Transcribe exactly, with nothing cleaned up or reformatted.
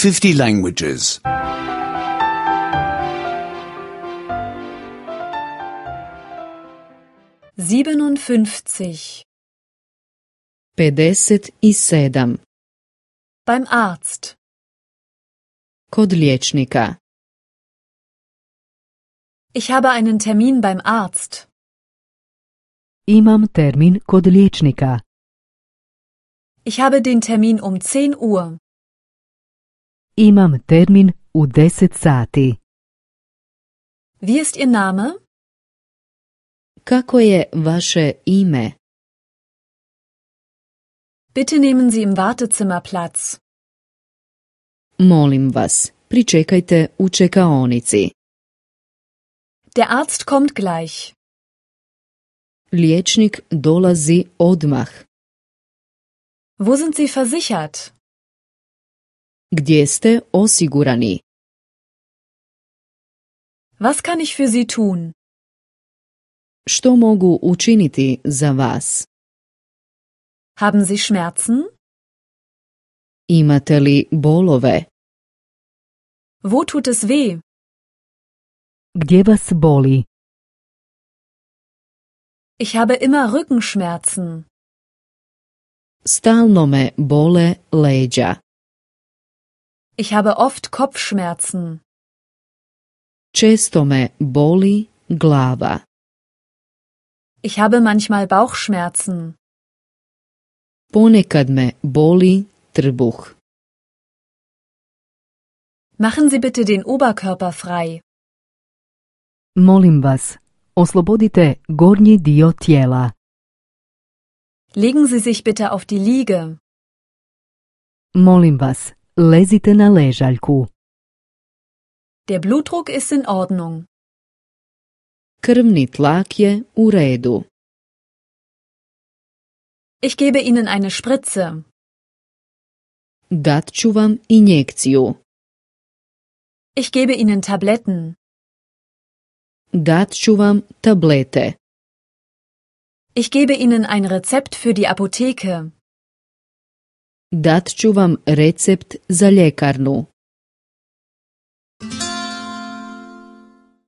fifty languages. siebenundfünfzig. pedeset i sedam. Beim Arzt. Kod liječnika. Ich habe einen Termin beim Arzt. Imam termin kod liječnika. Ich habe den Termin um zehn Uhr. Imam termin u deset sati. Wie ist Ihr Name? Kako je vaše ime? Bitte nehmen Sie im Wartezimmer Platz. Molim vas, pričekajte u čekaonici. Der Arzt kommt gleich. Liječnik dolazi odmah. Wo sind Sie versichert? Gdje ste osigurani? Was kann ich für Sie tun? Što mogu učiniti za vas? Haben Sie Schmerzen? Imate li bolove? Wo tut es weh? Gdje vas boli? Ich habe immer Rückenschmerzen. Stalno me bole leđa. Ich habe oft Kopfschmerzen. Često me boli glava. Ich habe manchmal Bauchschmerzen. Ponekad me boli trbuh. Machen Sie bitte den Oberkörper frei. Molim vas, oslobodite gornji dio tijela. Legen Sie sich bitte auf die Liege. Molim vas, lezite na ležaljku. Der Blutdruck ist in Ordnung. Krvni tlak je u redu. Ich gebe Ihnen eine Spritze. Dat ću vam injekciju. Ich gebe Ihnen Tabletten. Dat ću vam tablete. Ich gebe Ihnen ein Rezept für die Apotheke. Dat ću vam recept za ljekarnu.